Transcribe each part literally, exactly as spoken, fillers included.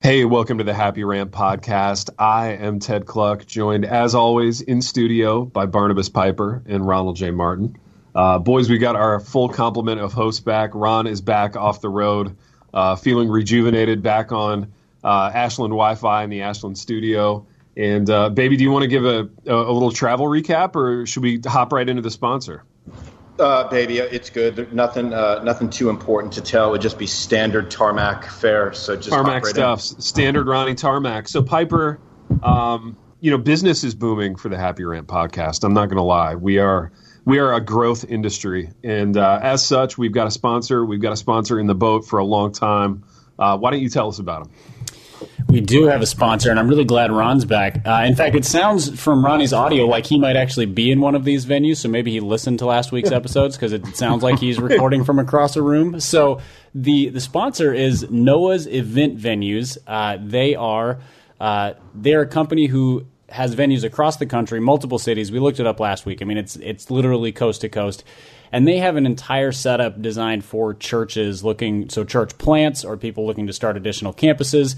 Hey, welcome to the Happy Rant podcast. I am Ted Cluck, joined as always in studio by Barnabas Piper and Ronald J. Martin. Uh, boys, we got our full complement of hosts back. Ron is back off the road, uh, feeling rejuvenated, back on uh, Ashland Wi-Fi in the Ashland studio. And uh, baby, do you want to give a, a, a little travel recap, or should we hop right into the sponsor? Uh, baby, it's good. There's nothing, uh, nothing too important to tell. It would just be standard tarmac fare. So just tarmac right stuff, in. Standard Ronnie tarmac. So Piper, um, you know, business is booming for the Happy Rant podcast. I'm not going to lie. We are we are a growth industry, and uh, as such, we've got a sponsor. We've got a sponsor in the boat for a long time. Uh, why don't you tell us about them? We do have a sponsor, and I'm really glad Ron's back. Uh, in fact, it sounds from Ronnie's audio like he might actually be in one of these venues, so maybe he listened to last week's episodes because it sounds like he's recording from across a room. So the the sponsor is Noah's Event Venues. Uh, they are uh, they're a company who has venues across the country, multiple cities. We looked it up last week. I mean, it's it's literally coast to coast. And they have an entire setup designed for churches looking, so church plants or people looking to start additional campuses.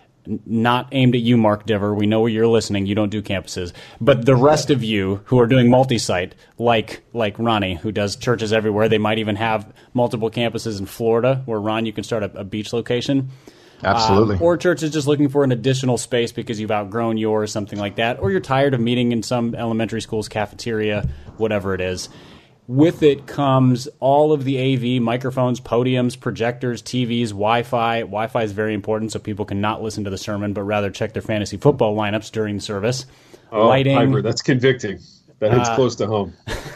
Not aimed at you, Mark Diver. We know you're listening. You don't do campuses. But the rest of you who are doing multi-site, like like Ronnie, who does churches everywhere, they might even have multiple campuses in Florida, where, Ron, you can start a, a beach location. Absolutely. Um, or churches just looking for an additional space because you've outgrown yours, something like that. Or you're tired of meeting in some elementary school's cafeteria, whatever it is. With it comes all of the A V, microphones, podiums, projectors, T Vs, Wi-Fi. Wi-Fi is very important so people can not listen to the sermon, but rather check their fantasy football lineups during the service. Oh, Lighting. Piper, that's convicting. That hits uh, close to home.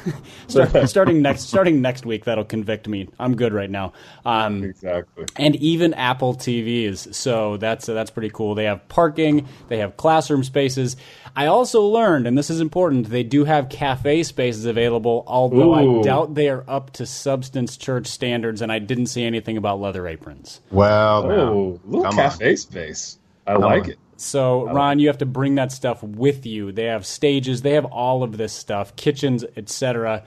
start, starting next starting next week, that'll convict me. I'm good right now. Um, exactly. And even Apple T Vs, so that's uh, that's pretty cool. They have parking. They have classroom spaces. I also learned, and this is important, they do have cafe spaces available, although Ooh. I doubt they are up to Substance Church standards, and I didn't see anything about leather aprons. Well, oh, little Come cafe on. space. I Come like on. it. So, Ron, you have to bring that stuff with you. They have stages. They have all of this stuff, kitchens, et cetera.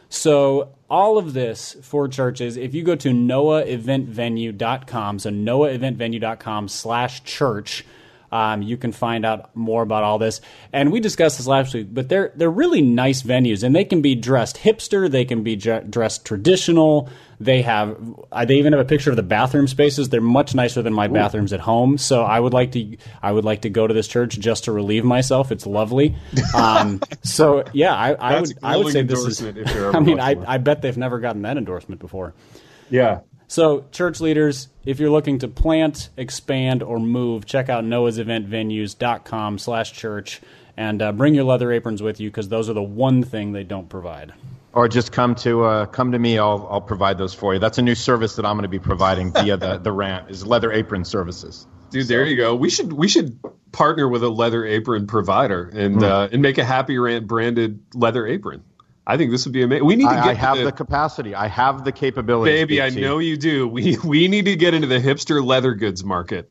So all of this for churches, if you go to noah event venue dot com, so noah event venue dot com slash church, Um, you can find out more about all this. And we discussed this last week, but they're they're really nice venues, and they can be dressed hipster, they can be dr- dressed traditional. They have uh, they even have a picture of the bathroom spaces. They're much nicer than my Ooh. bathrooms at home. So I would like to I would like to go to this church just to relieve myself. It's lovely. Um, so yeah, I, I would I would say this is. I mean, I, I bet they've never gotten that endorsement before. Yeah. So, church leaders, if you're looking to plant, expand, or move, check out noahs event venues dot com slash church and uh, bring your leather aprons with you because those are the one thing they don't provide. Or just come to uh, come to me. I'll I'll provide those for you. That's a new service that I'm going to be providing via the the rant is leather apron services. Dude, there you go. We should we should partner with a leather apron provider and mm. uh, and make a Happy Rant branded leather apron. I think this would be amazing. We need to get I, I have the, the capacity. I have the capability. Baby, I know you do. We we need to get into the hipster leather goods market.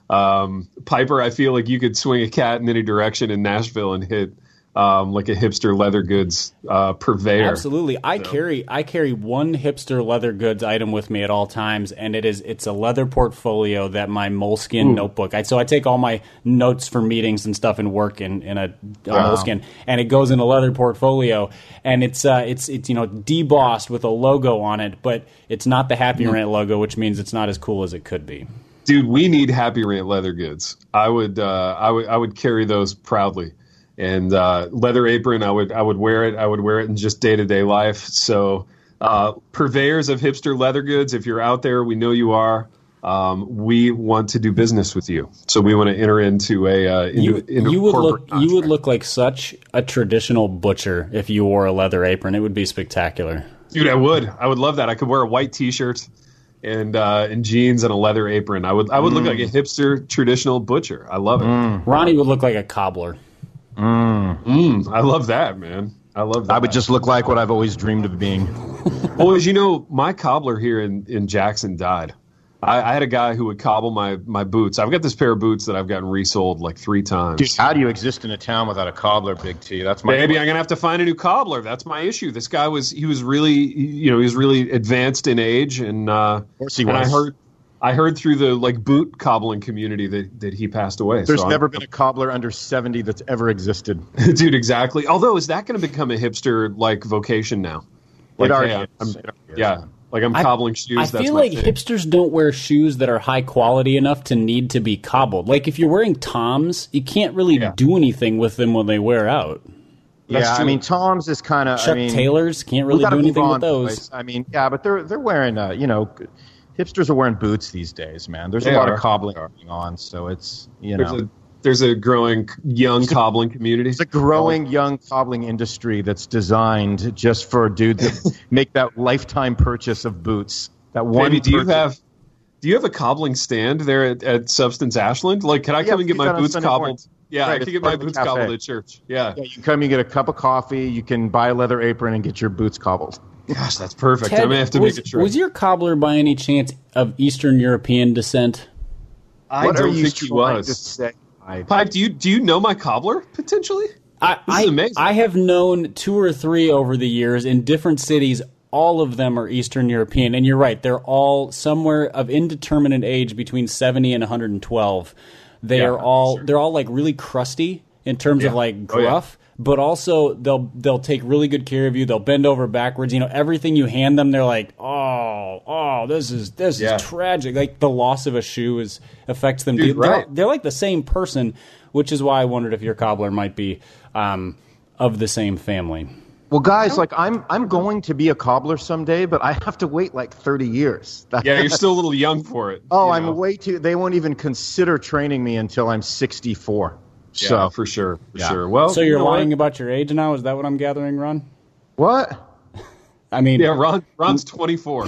Um, Piper, I feel like you could swing a cat in any direction in Nashville and hit um, like a hipster leather goods uh, purveyor. Absolutely. I so. carry I carry one hipster leather goods item with me at all times, and it is it's a leather portfolio that my Moleskine Ooh. notebook. I, so I take all my notes for meetings and stuff and work in, in a, a wow. Moleskine, and it goes in a leather portfolio, and it's uh, it's it's you know debossed with a logo on it, but it's not the Happy mm. Rant logo, which means it's not as cool as it could be. Dude, we need Happy Rant leather goods. I would uh, I would I would carry those proudly. And uh, leather apron, I would I would wear it. I would wear it in just day to day life. So, uh, purveyors of hipster leather goods, if you're out there, we know you are. Um, we want to do business with you. So we want to enter into a uh, into, you, into you would corporate look contract. You would look like such a traditional butcher if you wore a leather apron. It would be spectacular. Dude, I would. I would love that. I could wear a white T-shirt and uh, and jeans and a leather apron. I would I would mm. look like a hipster traditional butcher. I love it. Mm. Ronnie would look like a cobbler. Mm. Mm, I love that, man. I love that. I would just look like what I've always dreamed of being. Well, as you know, my cobbler here in, in Jackson died. I, I had a guy who would cobble my, my boots. I've got this pair of boots that I've gotten resold like three times. Dude, how do you exist in a town without a cobbler, Big T? That's my Maybe I'm gonna have to find a new cobbler. That's my issue. This guy was he was really you know he was really advanced in age, and uh, of course he and was. I heard I heard through the like boot cobbling community that, that he passed away. There's so never I'm, been a cobbler under seventy that's ever existed. dude, exactly. Although, is that going to become a hipster like vocation now? Like, It already hey, I'm, is. It already is. yeah, like I'm I- cobbling shoes. I that's feel my like thing. hipsters don't wear shoes that are high quality enough to need to be cobbled. Like if you're wearing Toms, you can't really Yeah. do anything with them when they wear out. That's Yeah, I true. mean, Tom's is kind of. Chuck I mean, Taylors can't we really gotta do move anything on, with those. boys. I mean, yeah, but they're they're wearing, uh, you know, hipsters are wearing boots these days, man. There's They a lot are. of cobbling going on, so it's you There's know. a there's a growing young cobbling community. It's a growing young cobbling industry that's designed just for dudes that make that lifetime purchase of boots. That one. Maybe do you purchase. have do you have a cobbling stand there at, at Substance Ashland? Like, can I Yeah, come and get we my got on boots Sunday cobbled? mornings. Yeah, Right, I it's can get part my of the boots cafe. cobbled at church. Yeah. Yeah, you can come, you get a cup of coffee, you can buy a leather apron and get your boots cobbled. Gosh, that's perfect. Ted, I may have to was, make a trip. was your cobbler by any chance of Eastern European descent? I what don't are you think he trying was. to say? I- Pipe, do you do you know my cobbler potentially? I, This is I, amazing. I have known two or three over the years in different cities. All of them are Eastern European, and you're right. They're all somewhere of indeterminate age between seventy and one hundred twelve. They Yeah, are all sure. they're all like really crusty in terms of Yeah. like Oh, yeah. gruff, but also they'll they'll take really good care of you. They'll bend over backwards. You know, everything you hand them, they're like, oh, oh, this is this Yeah. is tragic. Like the loss of a shoe is affects them. Dude, they're, right. they're like the same person, which is why I wondered if your cobbler might be um, of the same family. Well, guys, like I'm, I'm going to be a cobbler someday, but I have to wait like thirty years. That- Yeah, you're still a little young for it. oh, you I'm know? way too. They won't even consider training me until I'm sixty-four. Yeah, So for sure, for Yeah. sure. Well, So you you're know what? lying about your age now? Is that what I'm gathering, Ron? what? I mean, Yeah, Ron. Ron's twenty-four.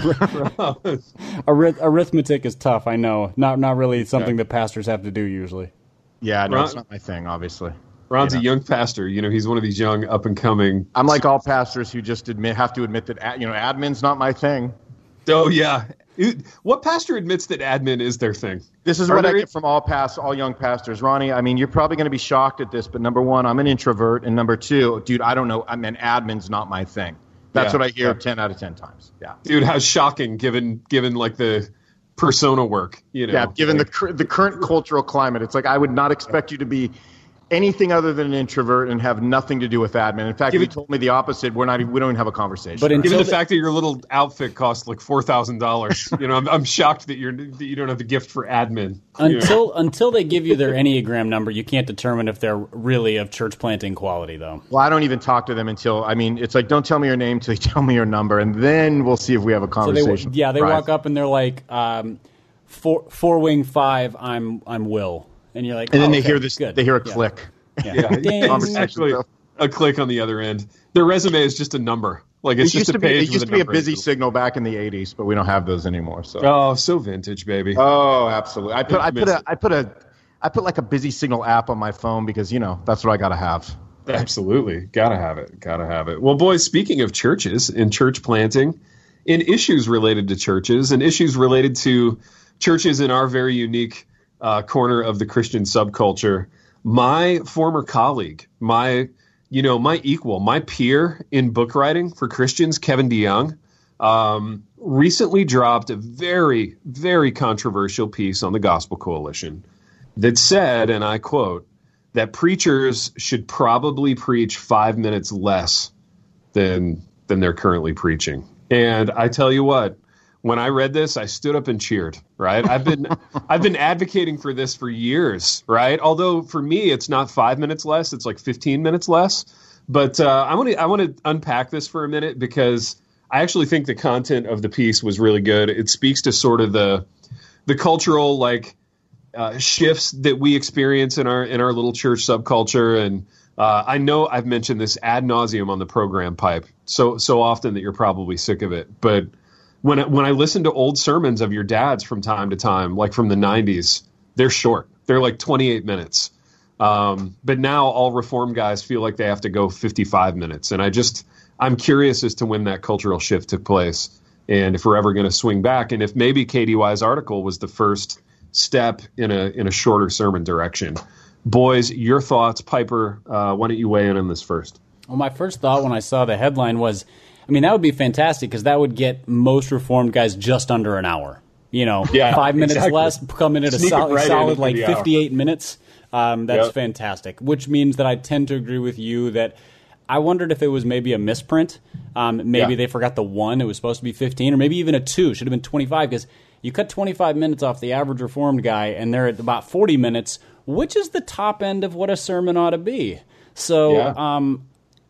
arith- arithmetic is tough. I know. Not not really something that pastors have to do usually. Yeah, no, Ron- it's not my thing. Obviously, Ron's Yeah. a young pastor. You know, he's one of these young up and coming. I'm like all pastors who just admit have to admit that ad- you know admin's not my thing. Oh yeah. It- What pastor admits that admin is their thing? This is Are what I there- get from all past all young pastors. Ronnie, I mean, you're probably going to be shocked at this, but number one, I'm an introvert, and number two, dude, I don't know. I mean, admin's not my thing. That's Yeah. what I hear Yeah. ten out of ten times. Yeah. Dude, how shocking given given like the persona work, you know. Yeah, given the like, cur- the current cultural climate, it's like I would not expect you to be anything other than an introvert and have nothing to do with admin. In fact, if Given- you told me the opposite, we're not. Even, we don't even have a conversation. But in- given the until the- fact that your little outfit costs like four thousand dollars, you know, I'm, I'm shocked that you're that you don't have the gift for admin. you know. Until until they give you their Enneagram number, you can't determine if they're really of church planting quality, though. well, I don't even talk to them until I mean, it's like don't tell me your name till you tell me your number, and then we'll see if we have a So they conversation. yeah they Right. walk up and they're like um, four four wing five. I'm I'm Will, and you're like, and then oh, they okay, hear this. good. They hear a Yeah. click. Yeah. Yeah, Ding. Conversation. actually a click on the other end. Their resume is just a number. Like it's It used just a to be. page It used with to be a number busy in it. signal back in the eighties, but we don't have those anymore. So. Oh, so vintage, baby. Oh, absolutely. I put I Miss put a it. I put a I put like a busy signal app on my phone because you know that's what I got to have. Absolutely. Gotta have it. Gotta have it. Well, boys, speaking of churches and church planting and issues related to churches and issues related to churches in our very unique uh, corner of the Christian subculture, my former colleague, my, you know, my equal, my peer in book writing for Christians, Kevin DeYoung, um, recently dropped a very, very controversial piece on the Gospel Coalition that said, and I quote, that preachers should probably preach five minutes less than than they're currently preaching. And I tell you what, when I read this, I stood up and cheered, right? I've been I've been advocating for this for years, right? Although for me, it's not five minutes less, it's like fifteen minutes less. But uh, I want to I want to unpack this for a minute because I actually think the content of the piece was really good. It speaks to sort of the the cultural like uh, shifts that we experience in our in our little church subculture. And uh, I know I've mentioned this ad nauseum on the program Pipe so so often that you're probably sick of it. But when I, when I listen to old sermons of your dads from time to time, like from the nineties, they're short. They're like twenty-eight minutes. Um, but now all Reform guys feel like they have to go fifty-five minutes. And I just, I'm curious as to when that cultural shift took place and if we're ever going to swing back. And if maybe K D Y's article was the first step in a, in a shorter sermon direction. Boys, your thoughts. Piper, uh, why don't you weigh in on this first? Well, my first thought when I saw the headline was, I mean, that would be fantastic because that would get most Reformed guys just under an hour. you know, Yeah, five minutes exactly. less, come in at a Sneak it sol- right in solid into like the hour. fifty-eight minutes. Um, that's Yep. fantastic, which means that I tend to agree with you that I wondered if it was maybe a misprint. Um, maybe Yeah. they forgot the one. It was supposed to be fifteen, or maybe even a two. Should have been twenty-five, because you cut twenty-five minutes off the average Reformed guy, and they're at about forty minutes, which is the top end of what a sermon ought to be. So, Yeah. um,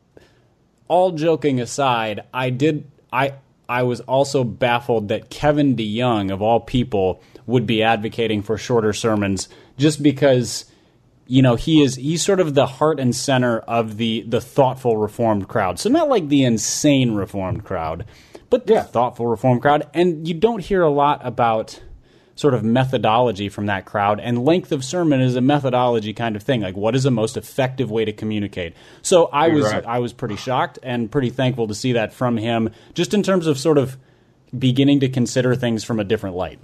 all joking aside, I did. I I was also baffled that Kevin DeYoung, of all people, would be advocating for shorter sermons, just because, you know, he is he's sort of the heart and center of the the thoughtful Reformed crowd. So not like the insane Reformed crowd, but the Yeah. thoughtful Reformed crowd. And you don't hear a lot about sort of methodology from that crowd, and length of sermon is a methodology kind of thing. Like, what is the most effective way to communicate? So I You're was right. I was pretty shocked and pretty thankful to see that from him, just in terms of sort of beginning to consider things from a different light.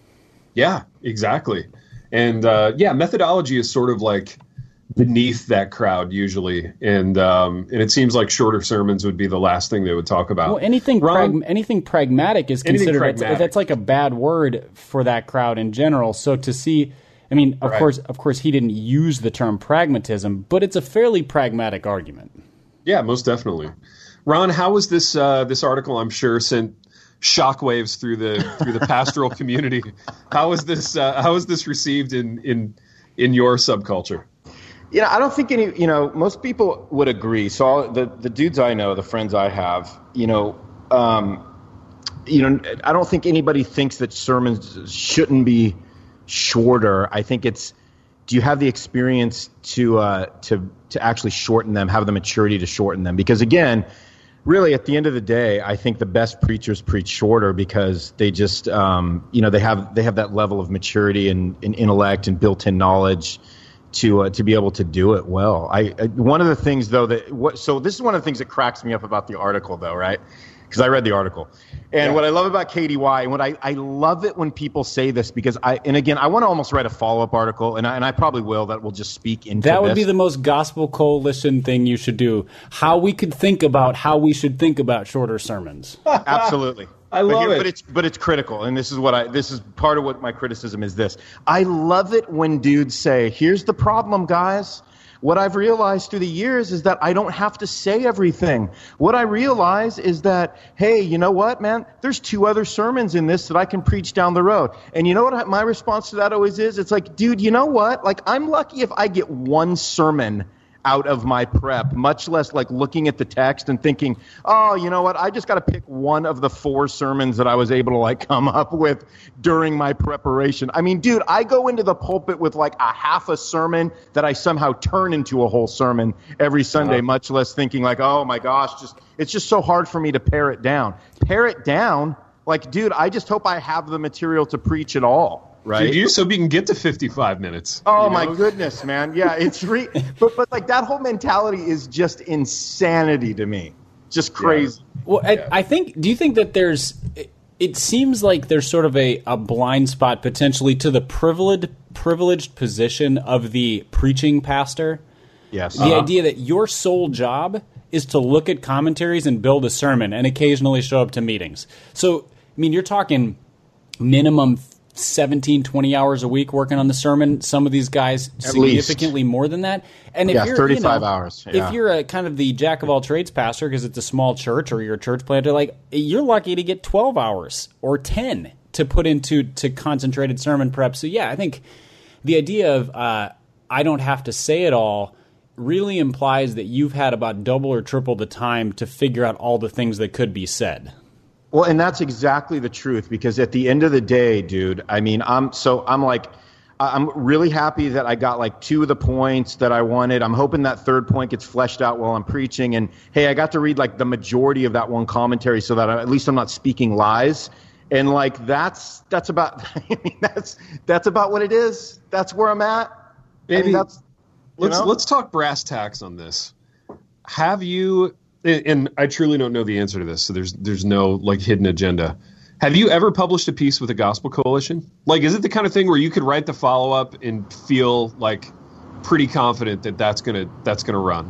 Yeah, exactly. And uh, yeah, methodology is sort of like beneath that crowd usually, and um, and it seems like shorter sermons would be the last thing they would talk about. Well, anything Ron? prag- anything pragmatic is Anything considered that's, pragmatic. that's like a bad word for that crowd in general. So to see, I mean, of Right. course, of course, he didn't use the term pragmatism, but it's a fairly pragmatic argument. Yeah, most definitely. Ron, how was this uh, this article? I'm sure sent shockwaves through the through the pastoral community. How was this uh, how was this received in in in your subculture? You know, I don't think any, you know, most people would agree. So all, the, the dudes I know, the friends I have, you know, um, you know, I don't think anybody thinks that sermons shouldn't be shorter. I think it's, do you have the experience to, uh, to, to actually shorten them, have the maturity to shorten them? Because again, really at the end of the day, I think the best preachers preach shorter because they just, um, you know, they have, they have that level of maturity and, and intellect and built-in knowledge to uh, to be able to do it well. I, I one of the things though that what so this is one of the things that cracks me up about the article though, right? Because I read the article, and Yeah. what I love about K D Y, and what I, I love it when people say this, because I and again I want to almost write a follow up article, and I, and I probably will, that will just speak into That would this. be the most gospel coalition thing you should do. How we could think about how we should think about shorter sermons. Absolutely. I But love here- it. But it's but it's critical, and this is what I this is part of what my criticism is this. I love it when dudes say, "Here's the problem, guys. What I've realized through the years is that I don't have to say everything. What I realize is that, hey, you know what, man? There's two other sermons in this that I can preach down the road." And you know what my response to that always is? It's like, dude, you know what? Like, I'm lucky if I get one sermon out of my prep, much less like looking at the text and thinking, oh, you know what, I just got to pick one of the four sermons that I was able to like come up with during my preparation. I mean, dude, I go into the pulpit with like a half a sermon that I somehow turn into a whole sermon every Sunday, Uh-huh. much less thinking like, oh my gosh, just it's just so hard for me to pare it down. Pare it down, like, dude, I just hope I have the material to preach it all. Right. Did you so we can get to fifty-five minutes? Oh you my know? goodness, man! Yeah, it's re- but but like that whole mentality is just insanity to me, just crazy. Well, I, I think. Do you think that there's? It, it seems like there's sort of a, a blind spot potentially to the privileged privileged position of the preaching pastor. Yes, The idea that your sole job is to look at commentaries and build a sermon, and occasionally show up to meetings. So, I mean, you're talking minimum seventeen, twenty hours a week working on the sermon. Some of these guys significantly more than that. And if Yeah, you're thirty-five you know, hours, yeah. If you're a kind of the jack of all trades pastor because it's a small church or you're a church planter, like you're lucky to get twelve hours or ten to put into to concentrated sermon prep. So yeah, I think the idea of uh, I don't have to say it all really implies that you've had about double or triple the time to figure out all the things that could be said. Well, and that's exactly the truth, because at the end of the day, dude, I mean, I'm so I'm like, I'm really happy that I got like two of the points that I wanted. I'm hoping that third point gets fleshed out while I'm preaching. And hey, I got to read like the majority of that one commentary so that I, at least I'm not speaking lies. And like, that's, that's about, I mean, that's, that's about what it is. That's where I'm at. Maybe I mean, that's, you let's know? let's talk brass tacks on this. Have you? And I truly don't know the answer to this, so there's there's no like hidden agenda. Have you ever published a piece with a gospel coalition? Like, is it the kind of thing where you could write the follow up and feel like pretty confident that that's gonna that's gonna run?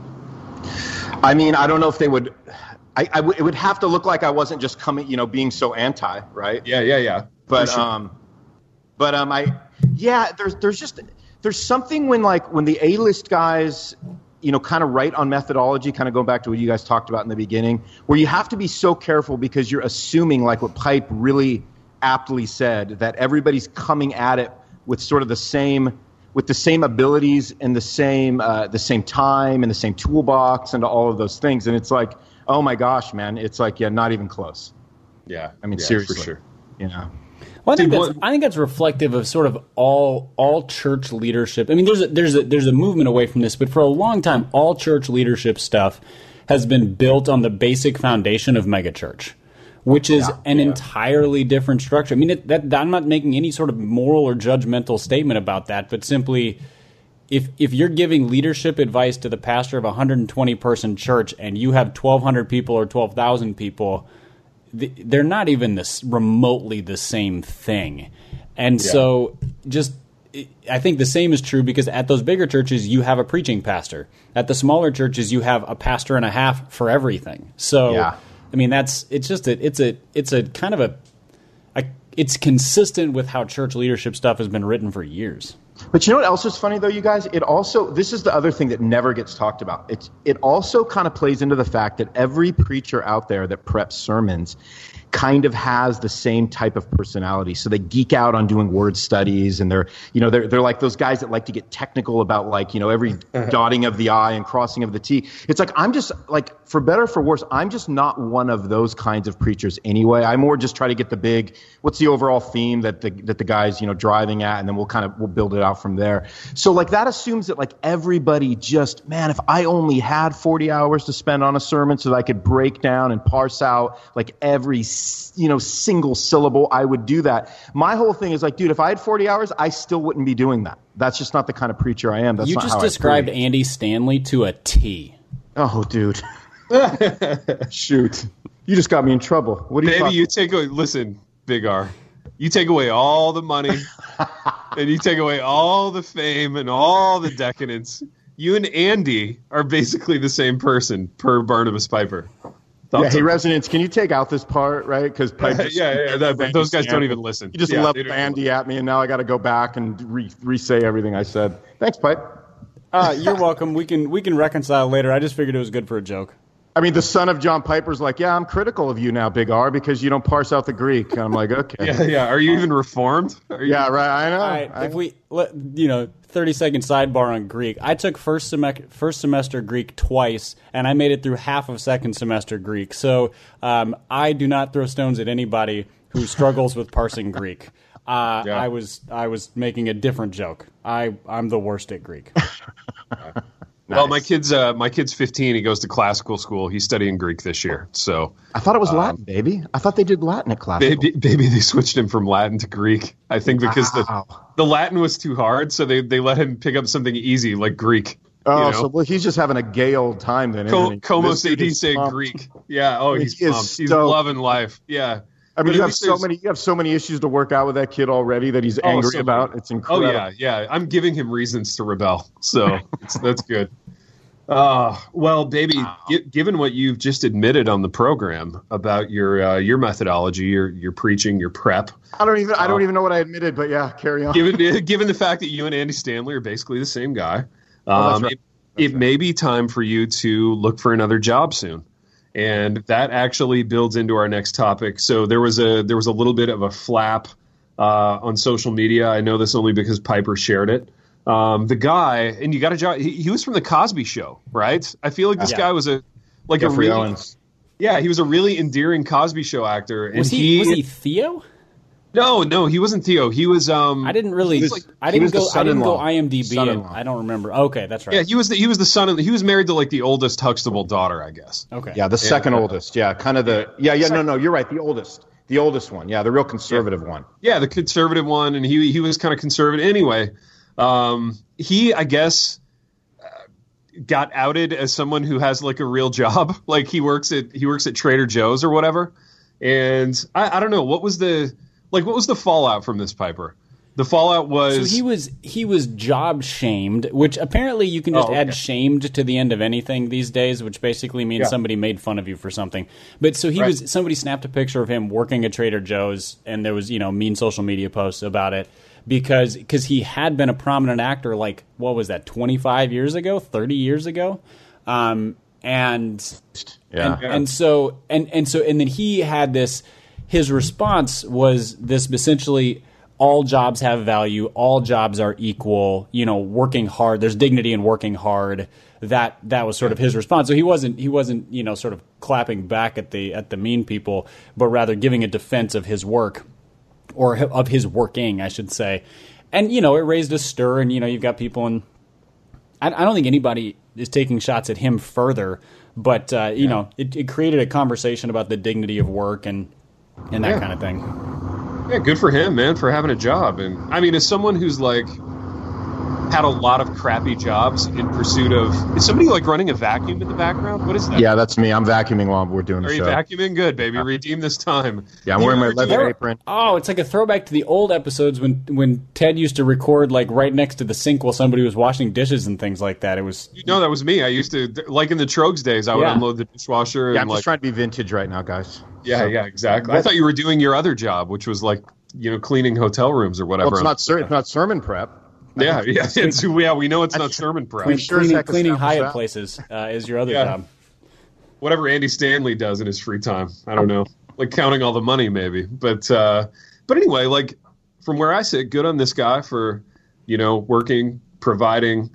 I mean, I don't know if they would. I, I w- it would have to look like I wasn't just coming, you know, being so anti, right? Yeah, yeah, yeah. But sure. um, but um, I yeah, there's there's just there's something when like when the A-list guys, you know, kind of write on methodology, kind of going back to what you guys talked about in the beginning, where you have to be so careful because you're assuming, like what Pipe really aptly said, that everybody's coming at it with sort of the same with the same abilities and the same uh, the same time and the same toolbox and all of those things. And it's like, oh my gosh, man, it's like, yeah, not even close. Yeah, I mean, yeah, seriously, for sure. You know. Well, I think Dude, that's what- I think that's reflective of sort of all all church leadership. I mean, there's a, there's a, there's a movement away from this, but for a long time, all church leadership stuff has been built on the basic foundation of megachurch, which is Yeah, an yeah. entirely different structure. I mean, it, that, I'm not making any sort of moral or judgmental statement about that, but simply, if if you're giving leadership advice to the pastor of a one hundred twenty person church and you have twelve hundred people or twelve thousand people, they're not even this remotely the same thing. And Yeah. so just I think the same is true because at those bigger churches you have a preaching pastor. At the smaller churches you have a pastor and a half for everything. So Yeah. I mean that's it's just a it's a it's a kind of a, a it's consistent with how church leadership stuff has been written for years. But you know what else is funny, though, you guys? It also, this is the other thing that never gets talked about. It's, it also kind of plays into the fact that every preacher out there that preps sermons kind of has the same type of personality. So they geek out on doing word studies, and they're, you know, they're, they're like those guys that like to get technical about, like, you know, every dotting of the I and crossing of the T. It's like, I'm just, like, for better or for worse, I'm just not one of those kinds of preachers anyway. I more just try to get the big, what's the overall theme that the, that the guy's, you know, driving at, and then we'll kind of, we'll build it out from there. So, like, that assumes that, like, everybody just, man, if I only had forty hours to spend on a sermon so that I could break down and parse out, like, every, you know, single syllable, I would do that. My whole thing is like, dude, if I had forty hours, I still wouldn't be doing that. That's just not the kind of preacher I am. That's You not just how described I preach. Andy Stanley to a T. Oh, dude. Shoot. You just got me in trouble. What do you Maybe talking- you take away. Listen, Big R, you take away all the money, and you take away all the fame and all the decadence. You and Andy are basically the same person, per Barnabas Piper. Yeah, Thoughts hey, on- Resonance, can you take out this part, right? Because yeah, yeah, that, those guys don't even listen. You just Yeah, left they don't- Andy at me, and now I got to go back and re- re-say everything I said. Thanks, Pipe. Uh, you're welcome. We can we can reconcile later. I just figured it was good for a joke. I mean, the son of John Piper's like, yeah, I'm critical of you now, Big R, because you don't parse out the Greek. And I'm like, okay. Yeah, yeah. Are you even reformed? Are you, Yeah, right. I know. All right, I- if we let you know, thirty second sidebar on Greek. I took first sem- first semester Greek twice, and I made it through half of second semester Greek. So um, I do not throw stones at anybody who struggles with parsing Greek. Uh, Yeah. I was I was making a different joke. I I'm the worst at Greek. Well, my kid's uh, my kid's fifteen. He goes to classical school. He's studying Greek this year. So I thought it was Latin, baby. I thought they did Latin at classical. maybe, maybe they switched him from Latin to Greek. I think because Wow. the the Latin was too hard, so they, they let him pick up something easy like Greek. Oh, you know? so well, he's just having a gay old time then, isn't Co- he? como This se dude is dice pumped. Greek. Yeah. Oh, he's He is pumped. He's stoked. loving life. Yeah. I mean, But you at have least so there's- many. You have so many issues to work out with that kid already that he's Oh, angry so about. many. It's Oh incredible. yeah, yeah. I'm giving him reasons to rebel, so it's, that's good. Uh, well, baby, gi- given what you've just admitted on the program about your uh, your methodology, your your preaching, your prep, I don't even. I Oh. don't even know what I admitted, but yeah, carry on. given given the fact that you and Andy Stanley are basically the same guy, Oh, that's um, right. it, it may be time for you to look for another job soon. And that actually builds into our next topic. So there was a there was a little bit of a flap uh, on social media. I know this only because Piper shared it. Um, the guy, and you got a job. He, he was from the Cosby Show, right? I feel like this Yeah. guy was a like a Jeffrey really Owens. yeah, he was a really endearing Cosby Show actor. And Was he, was he Theo? no no he wasn't Theo. He was um I didn't really. He was- I he didn't was the go. I didn't go son-in-law. IMDb. And Son-in-law. I don't remember. Okay, that's right. yeah he was the, he was the son of he was married to like the oldest Huxtable daughter, I guess. Okay. Yeah, the second uh, oldest. Yeah, kind of the. Yeah, yeah. No, no, you're right. The oldest. The oldest one. Yeah, the real conservative one. Yeah, the conservative one, and he he was kind of conservative anyway. Um, he, I guess, uh, got outed as someone who has like a real job, like he works at he works at Trader Joe's or whatever. And I, I don't know what was the like what was the fallout from this, Piper? The fallout was so he was he was job shamed, which apparently you can just Oh, okay. add shamed to the end of anything these days, which basically means Yeah. somebody made fun of you for something. But so he Right. was somebody snapped a picture of him working at Trader Joe's, and there was you know mean social media posts about it because because he had been a prominent actor like what was that twenty-five years ago, thirty years ago, um, and Yeah. and, and so and and so and then he had this. His response was this essentially. All jobs have value. All jobs are equal. You know, working hard. There's dignity in working hard. That that was sort of his response. So he wasn't he wasn't you know sort of clapping back at the at the mean people, but rather giving a defense of his work, or of his working, I should say. And you know, it raised a stir. And you know, you've got people, and I, I don't think anybody is taking shots at him further. But uh, you yeah. know, it, it created a conversation about the dignity of work and and that yeah. kind of thing. Yeah, good for him, man, for having a job. And I mean, as someone who's like had a lot of crappy jobs in pursuit of, is somebody like running a vacuum in the background? What is that? Yeah, that's me. I'm vacuuming while we're doing the Are show. Are you vacuuming? Good, baby. Redeem this time. Yeah, I'm wearing my leather apron. Oh, it's like a throwback to the old episodes when when Ted used to record like right next to the sink while somebody was washing dishes and things like that. It was no, that was me. I used to, like in the Trogs days, I would Yeah. unload the dishwasher. Yeah, and I'm like, just trying to be vintage right now, guys. Yeah, So- yeah, exactly. I thought you were doing your other job, which was like, you know, cleaning hotel rooms or whatever. Well, it's not ser- it's not sermon prep. Yeah, yeah, it's, yeah. We know it's not sermon prep. We sure as cleaning, heck cleaning established Hyatt that. places uh, is your other Yeah. job. Whatever Andy Stanley does in his free time. I don't know, like counting all the money, maybe. But uh, but anyway, like from where I sit, good on this guy for you know working, providing.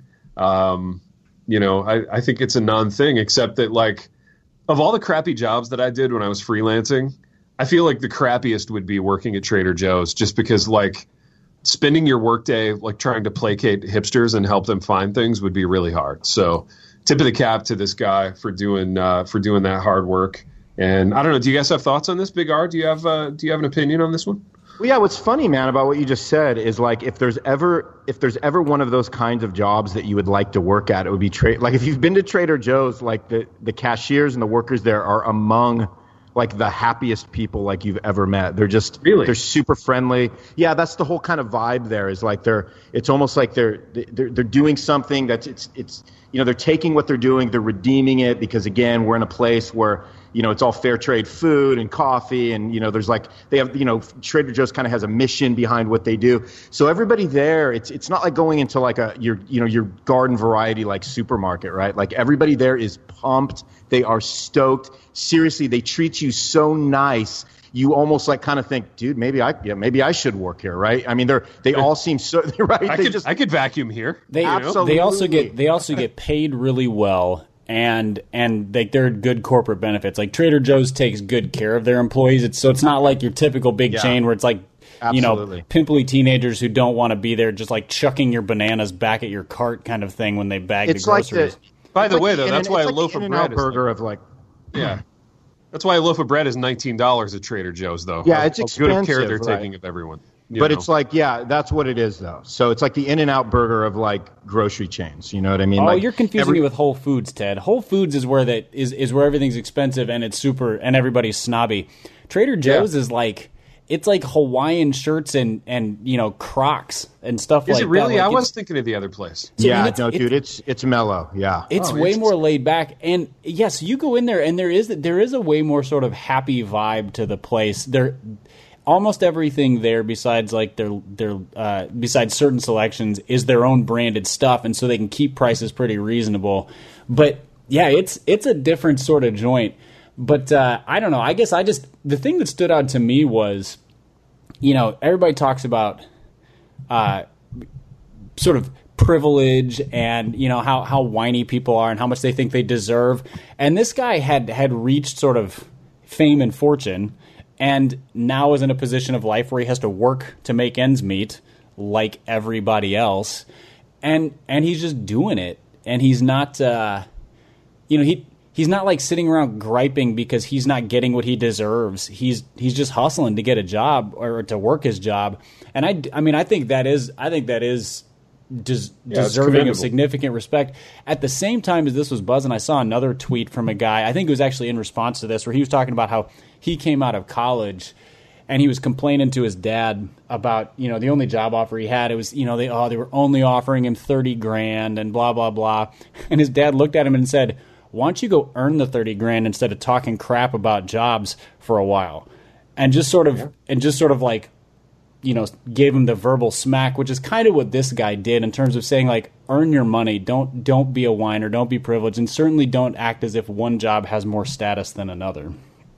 Um, you know, I, I think it's a non-thing, except that like of all the crappy jobs that I did when I was freelancing, I feel like the crappiest would be working at Trader Joe's, just because like spending your workday like trying to placate hipsters and help them find things would be really hard. So tip of the cap to this guy for doing uh, for doing that hard work. And I don't know, do you guys have thoughts on this, Big R? Do you have uh, do you have an opinion on this one? Well, yeah, what's funny, man, about what you just said is like if there's ever if there's ever one of those kinds of jobs that you would like to work at, it would be tra- like if you've been to Trader Joe's, like the the cashiers and the workers there are among like the happiest people like you've ever met. They're just Really? they're super friendly. Yeah, that's the whole kind of vibe there is like they're it's almost like they're they're they're doing something that's it's it's you know, they're taking what they're doing, they're redeeming it because again, we're in a place where you know, it's all fair trade food and coffee and, you know, there's like, they have, you know, Trader Joe's kind of has a mission behind what they do. So everybody there, it's it's not like going into like a, your, you know, your garden variety like supermarket, right? Like everybody there is pumped. They are stoked. Seriously, they treat you so nice. You almost like kind of think, dude, maybe I, yeah, maybe I should work here, right? I mean, they're, they all seem so, right? I they could just, I could vacuum here. They you know? Absolutely. they also get they also get paid really well. And and like they're good corporate benefits. Like Trader Joe's takes good care of their employees. It's so it's not like your typical big Yeah. chain where it's like you know Absolutely. pimply teenagers who don't want to be there, just like chucking your bananas back at your cart kind of thing when they bag it's the like groceries. the, By it's the like way, the though, In- that's why it's a like loaf the of In-N-Out bread is burger of like, Yeah. That's why a loaf of bread is nineteen dollars at Trader Joe's, though. Yeah, How- it's how good of care expensive, they're right. taking of everyone. you but know? it's like, yeah, that's what it is, though. So it's like the In-N-Out burger of like grocery chains. You know what I mean? Oh, like, you're confusing every- me with Whole Foods, Ted. Whole Foods is where that is is where everything's expensive and it's super and everybody's snobby. Trader Joe's Yeah. is like it's like Hawaiian shirts and and you know Crocs and stuff Is like it really? that. I Like, was it's- thinking of the other place. So, I Yeah, mean, it's- no, it's- dude, it's it's mellow. Yeah, It's Oh, way interesting. more laid back, and yes, you go in there, and there is there is a way more sort of happy vibe to the place. There, almost everything there, besides like their their uh, besides certain selections, is their own branded stuff, and so they can keep prices pretty reasonable. But yeah, it's it's a different sort of joint. But uh, I don't know. I guess I just the thing that stood out to me was, you know, everybody talks about. Uh, sort of privilege and you know how how whiny people are and how much they think they deserve, and this guy had had reached sort of fame and fortune and now is in a position of life where he has to work to make ends meet like everybody else, and and he's just doing it, and he's not uh you know he he's not like sitting around griping because he's not getting what he deserves. He's he's just hustling to get a job or to work his job. And I, I mean I think that is I think that is des- Yeah, it's deserving commendable. of significant respect. At the same time as this was buzzing, I saw another tweet from a guy, I think it was actually in response to this, where he was talking about how he came out of college and he was complaining to his dad about, you know, the only job offer he had. It was, you know, they oh they were only offering him thirty grand and blah blah blah. And his dad looked at him and said, "Why don't you go earn the thirty grand instead of talking crap about jobs for a while?" And just sort of yeah. and just sort of like, you know, gave him the verbal smack, which is kind of what this guy did in terms of saying, like, earn your money, don't don't be a whiner, don't be privileged, and certainly don't act as if one job has more status than another.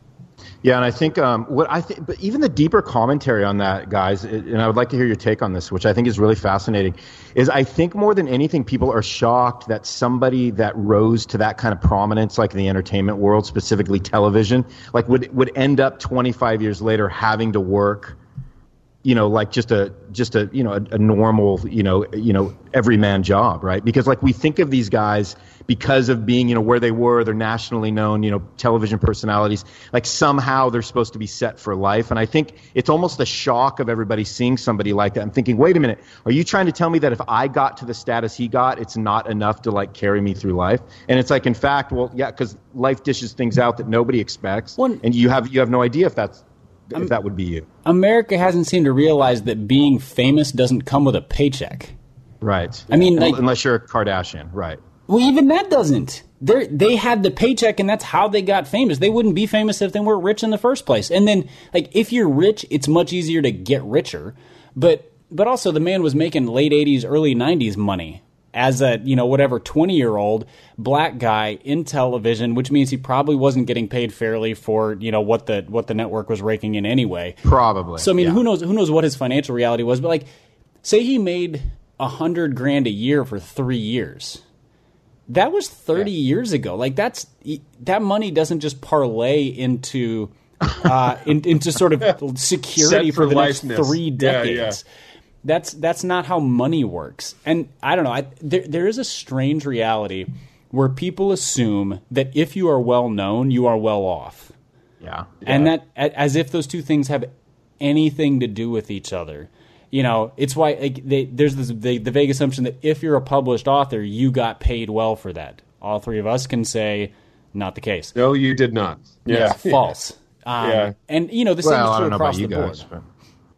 Yeah, and I think um, what I think, but even the deeper commentary on that, guys, and I would like to hear your take on this, which I think is really fascinating, is I think more than anything, people are shocked that somebody that rose to that kind of prominence, like in the entertainment world, specifically television, like would would end up twenty-five years later having to work, you know, like just a just a you know a, a normal you know you know everyman job, right? Because like we think of these guys because of being you know where they were, they're nationally known, you know, television personalities. Like somehow they're supposed to be set for life, and I think it's almost a shock of everybody seeing somebody like that. I'm thinking, wait a minute, are you trying to tell me that if I got to the status he got, it's not enough to like carry me through life? And it's like, in fact, well, yeah, because life dishes things out that nobody expects, One, and you have you have no idea if that's. If that would be you. America hasn't seemed to realize that being famous doesn't come with a paycheck. Right. I mean, like, unless you're a Kardashian, right? Well, even that doesn't. They they had the paycheck, and that's how they got famous. They wouldn't be famous if they weren't rich in the first place. And then, like, if you're rich, it's much easier to get richer. But but also, the man was making late eighties, early nineties money as a, you know, whatever, twenty-year-old black guy in television, which means he probably wasn't getting paid fairly for, you know, what the what the network was raking in anyway. Probably. So, I mean, yeah. who knows who knows what his financial reality was. But, like, say he made a hundred grand a year for three years. That was thirty yeah. years ago. Like, that's that money doesn't just parlay into uh, in, into sort of security for, for the next three decades. Yeah, yeah. That's that's not how money works. And I don't know. I, there there is a strange reality where people assume that if you are well known, you are well off. Yeah. yeah. And that as if those two things have anything to do with each other. You know, it's why like, they, there's this, the, the vague assumption that if you're a published author, you got paid well for that. All three of us can say, not the case. No, you did not. Yeah, yeah. False. Um, yeah. And you know, the same well, is true I don't across know the about board. you guys, but...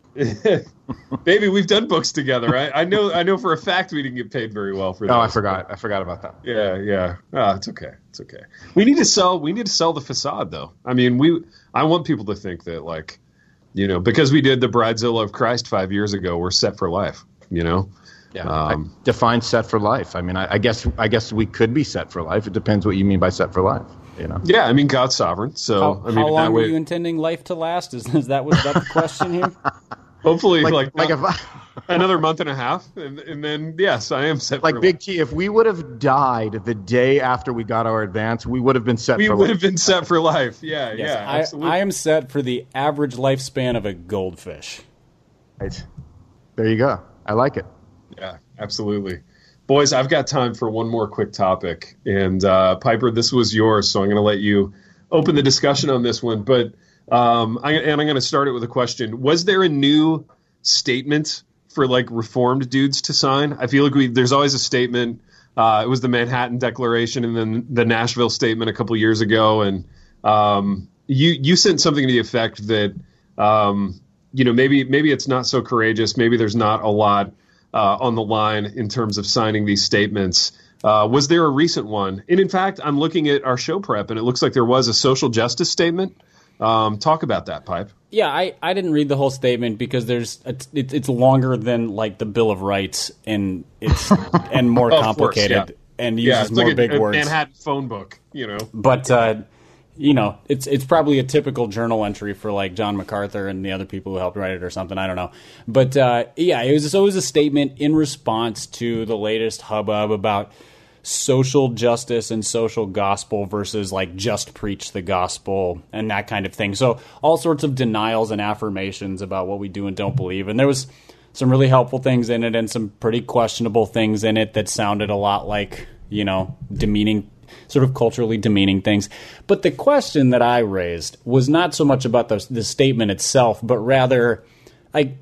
Baby, we've done books together. I, I know. I know for a fact we didn't get paid very well for that. Oh, I forgot. I forgot about that. Yeah, yeah. Oh, it's okay. It's okay. We need to sell. We need to sell the facade, though. I mean, we. I want people to think that, like, you know, because we did the Bridezilla of Christ five years ago, we're set for life. You know. Yeah. Um, I define set for life. I mean, I, I guess. I guess we could be set for life. It depends what you mean by set for life. You know. Yeah, I mean, God's sovereign. So, how, I mean, how long way, were you intending life to last? Is, is that was that the question here? Hopefully, like like, like if I, another month and a half, and, and then yes, I am set. Like for Big life. T, if we would have died the day after we got our advance, we would have been set. We for would life. have been set for life. Yeah, yes, yeah. I, absolutely. I am set for the average lifespan of a goldfish. Right. There you go. I like it. Yeah, absolutely. Boys, I've got time for one more quick topic, and uh, Piper, this was yours, so I'm going to let you open the discussion on this one. But um, I, and I'm going to start it with a question: was there a new statement for like reformed dudes to sign? I feel like we there's always a statement. Uh, it was the Manhattan Declaration and then the Nashville Statement a couple years ago, and um, you you sent something to the effect that um, you know maybe maybe it's not so courageous. Maybe there's not a lot uh, on the line in terms of signing these statements. Uh, was there a recent one? And in fact, I'm looking at our show prep, and it looks like there was a social justice statement. Um, talk about that, Pipe. Yeah, I, I didn't read the whole statement because there's it's it's, it's longer than like the Bill of Rights and it's and more complicated course, yeah. and yeah, uses it's more like a, big a words. Manhattan phone book, you know. But uh, you know, it's it's probably a typical journal entry for like John MacArthur and the other people who helped write it or something. I don't know. But uh, yeah, it was always a statement in response to the latest hubbub about social justice and social gospel versus like just preach the gospel and that kind of thing. So all sorts of denials and affirmations about what we do and don't believe. And there was some really helpful things in it and some pretty questionable things in it that sounded a lot like, you know, demeaning, sort of culturally demeaning things. But the question that I raised was not so much about the, the statement itself, but rather like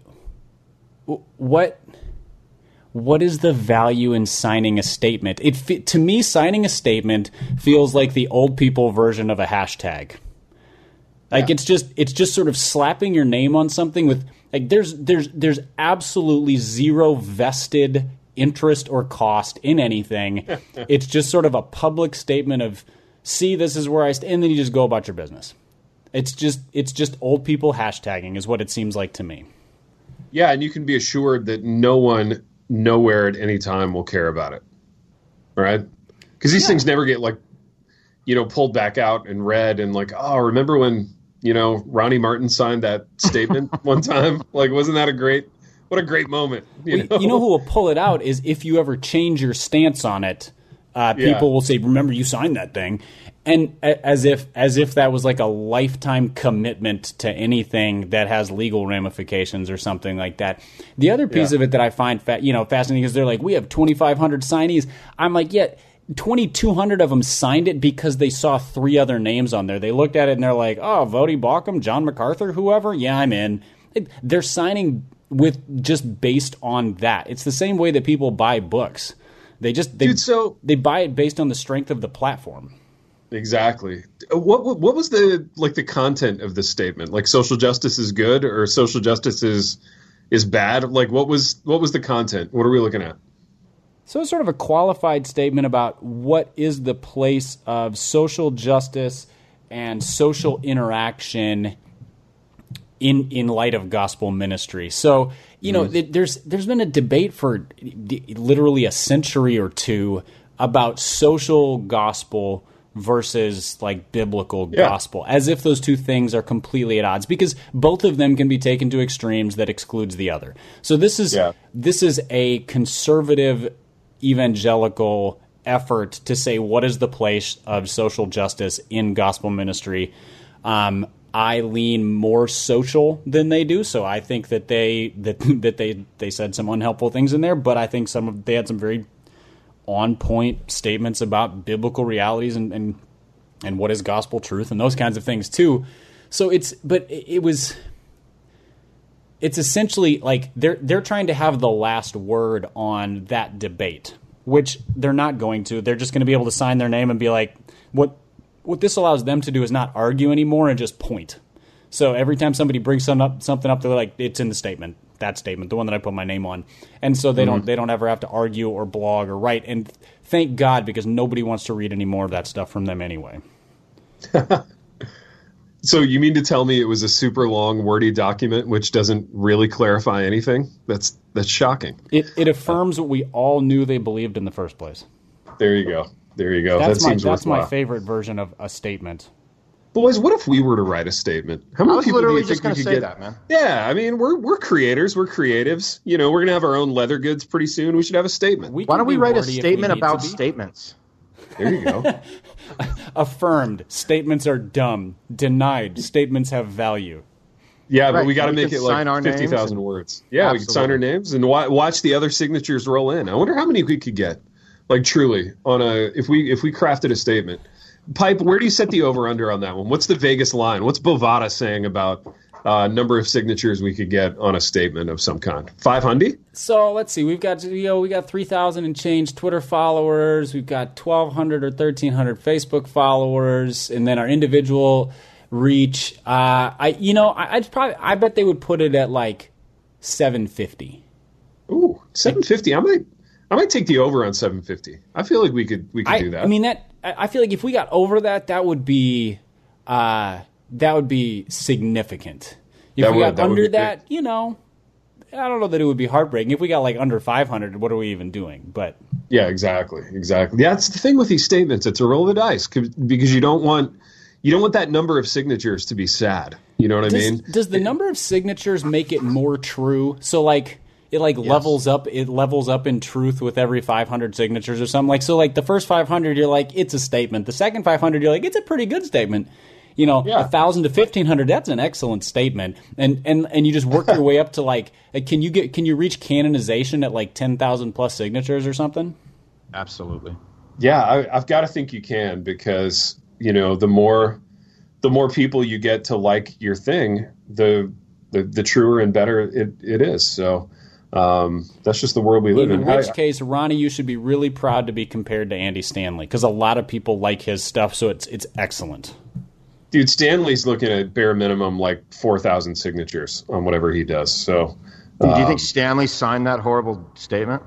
what... What is the value in signing a statement? It to me, signing a statement feels like the old people version of a hashtag. Like Yeah. it's just it's just sort of slapping your name on something with like there's there's there's absolutely zero vested interest or cost in anything. It's just sort of a public statement of, see, this is where I stand, and then you just go about your business. It's just it's just old people hashtagging is what it seems like to me. Yeah, and you can be assured that no one, nowhere at any time will care about it, right? Because these yeah. things never get like, you know, pulled back out and read and like, oh, remember when, you know, Ronnie Martin signed that statement one time? Like, wasn't that a great, what a great moment? You, well, know? you know who will pull it out is if you ever change your stance on it. Uh, people yeah. will say, "Remember, you signed that thing," and as if as if that was like a lifetime commitment to anything that has legal ramifications or something like that. The other piece yeah. of it that I find fa- you know fascinating is they're like, "We have twenty-five hundred signees." I'm like, "Yeah, twenty-two hundred of them signed it because they saw three other names on there. They looked at it and they're like, oh, Vody Balkum, John MacArthur, whoever. Yeah, I'm in." It, they're signing with just based on that. It's the same way that people buy books. They just they, Dude, so, they buy it based on the strength of the platform. Exactly. What, what what was the like the content of this statement? Like social justice is good or social justice is is bad? Like what was what was the content? What are we looking at? So it's sort of a qualified statement about what is the place of social justice and social interaction in in light of gospel ministry. So, you know, mm. there's there's been a debate for literally a century or two about social gospel versus like biblical yeah. gospel, as if those two things are completely at odds, because both of them can be taken to extremes that excludes the other. So this is yeah. this is a conservative evangelical effort to say what is the place of social justice in gospel ministry. Um, I lean more social than they do, so I think that they that that they they said some unhelpful things in there, but I think some of they had some very on point statements about biblical realities and, and and what is gospel truth and those kinds of things too. So it's but it was it's essentially like they're they're trying to have the last word on that debate, which they're not going to. They're just going to be able to sign their name and be like, what what this allows them to do is not argue anymore and just point. So every time somebody brings something up, something up, they're like, it's in the statement, that statement, the one that I put my name on. And so they mm-hmm. don't they don't ever have to argue or blog or write. And thank God, because nobody wants to read any more of that stuff from them anyway. So you mean to tell me it was a super long, wordy document which doesn't really clarify anything? That's that's shocking. It it affirms what we all knew they believed in the first place. There you go. There you go. That's that my seems that's worthwhile. my favorite version of a statement. Boys, what if we were to write a statement? How many I was people literally do you just think going we to could say get? that, man. Yeah, I mean, we're we're creators, we're creatives. You know, we're gonna have our own leather goods pretty soon. We should have a statement. We Why don't we write a wordy statement about be. statements? There you go. Affirmed. Statements are dumb. Denied. Statements have value. Yeah, right, but we got to we make it sign like fifty thousand and... words. Yeah, Absolutely. We could sign our names and wa- watch the other signatures roll in. I wonder how many we could get. Like truly, on a if we if we crafted a statement. Pipe, where do you set the over-under on that one? What's the Vegas line? What's Bovada saying about uh, number of signatures we could get on a statement of some kind? five hundred? So let's see. We've got you know we got three thousand and change Twitter followers. We've got twelve hundred or thirteen hundred Facebook followers, and then our individual reach. Uh, I you know I, I'd probably I bet they would put it at like seven fifty. Ooh, seven fifty. I might I might take the over on seven fifty. I feel like we could we could I, do that. I mean that. I feel like if we got over that, that would be uh, that would be significant. If that we would, got that under would that, you know, I don't know that it would be heartbreaking. If we got like under five hundred, what are we even doing? But yeah, exactly, exactly. Yeah, that's the thing with these statements. It's a roll of the dice because you don't want you don't want that number of signatures to be sad. You know what does, I mean? Does the number of signatures make it more true? So like. It like yes. levels up. It levels up in truth with every five hundred signatures or something. Like so, like the first five hundred, you're like it's a statement. The second five hundred, you're like it's a pretty good statement. You know, yeah. a thousand to fifteen hundred, that's an excellent statement. And and and you just work your way up to like, like, can you get can you reach canonization at like ten thousand plus signatures or something? Absolutely. Yeah, I, I've got to think you can because you know the more the more people you get to like your thing, the the, the truer and better it, it is. So. Um, that's just the world we live in. In which I, case, Ronnie, you should be really proud to be compared to Andy Stanley because a lot of people like his stuff, so it's it's excellent. Dude, Stanley's looking at bare minimum like four thousand signatures on whatever he does. So, do you um, think Stanley signed that horrible statement?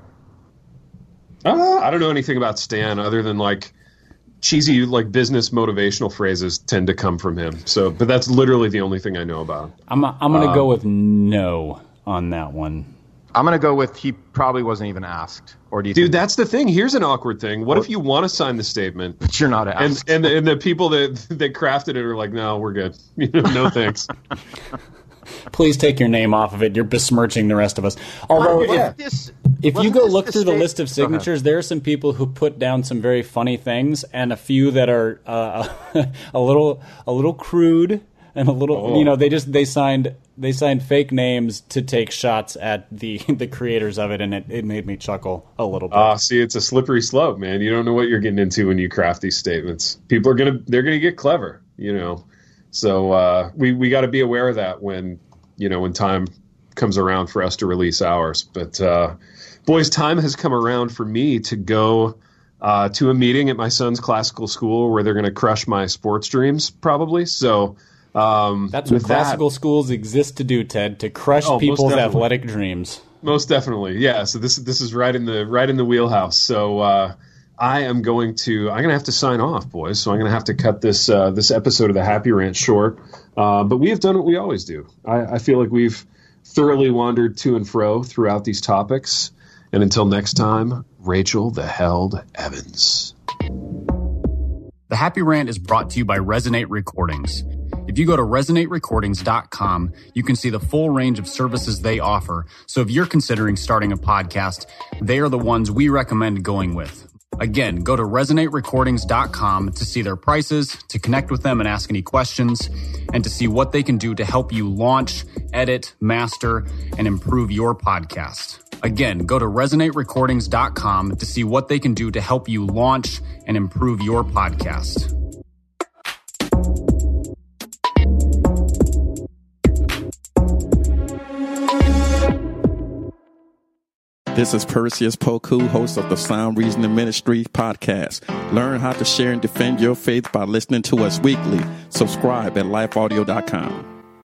Uh, I don't know anything about Stan other than like cheesy like business motivational phrases tend to come from him. So, but that's literally the only thing I know about him. I'm I'm going to um, go with no on that one. I'm going to go with he probably wasn't even asked. Or do you Dude, think that's the thing. Here's an awkward thing. What if you want to sign the statement, but you're not asked? And and the, and the people that that crafted it are like, no, we're good. You know, no thanks. Please take your name off of it. You're besmirching the rest of us. Although, yeah. if, this, if you go look the through the state? list of signatures, there are some people who put down some very funny things, and a few that are uh, a little a little crude and a little. Oh. You know, they just they signed they signed fake names to take shots at the the creators of it, and it, it made me chuckle a little bit. Ah, uh, see, it's a slippery slope, man. You don't know what you're getting into when you craft these statements. People are gonna they're gonna get clever, you know. So uh, we we got to be aware of that when. You know, when time comes around for us to release ours. But, uh, boys, time has come around for me to go uh, to a meeting at my son's classical school where they're going to crush my sports dreams, probably. So um, that's what classical that, schools exist to do, Ted, to crush oh, people's athletic dreams. Most definitely, yeah. So this this is right in the right in the wheelhouse. So uh, I am going to I'm going to have to sign off, boys. So I'm going to have to cut this uh, this episode of the Happy Rant short. Uh, but we have done what we always do. I, I feel like we've thoroughly wandered to and fro throughout these topics. And until next time, Rachel the Held Evans. The Happy Rant is brought to you by Resonate Recordings. If you go to resonate recordings dot com, you can see the full range of services they offer. So if you're considering starting a podcast, they are the ones we recommend going with. Again, go to resonate recordings dot com to see their prices, to connect with them and ask any questions, and to see what they can do to help you launch, edit, master, and improve your podcast. Again, go to resonate recordings dot com to see what they can do to help you launch and improve your podcast. This is Perseus Poku, host of the Sound Reasoning Ministry podcast. Learn how to share and defend your faith by listening to us weekly. Subscribe at life audio dot com.